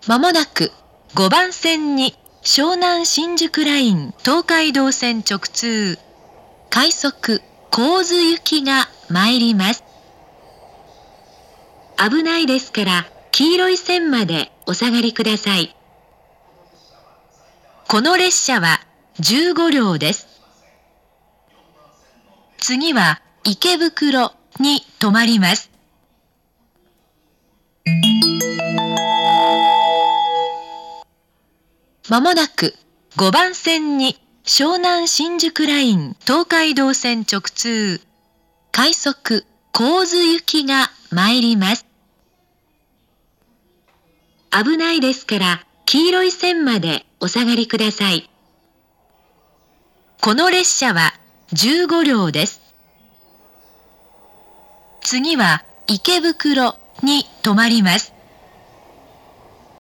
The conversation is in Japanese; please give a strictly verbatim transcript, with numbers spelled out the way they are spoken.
まもなくごばん線に湘南新宿ライン東海道線直通快速神津行きが参ります。危ないですから黄色い線までお下がりください。この列車はじゅうごりょうです。次は池袋に止まります。まもなくごばん線に湘南新宿ライン東海道線直通快速神津行きが参ります。危ないですから黄色い線までお下がりください。この列車はじゅうごりょうです。次は池袋に止まります。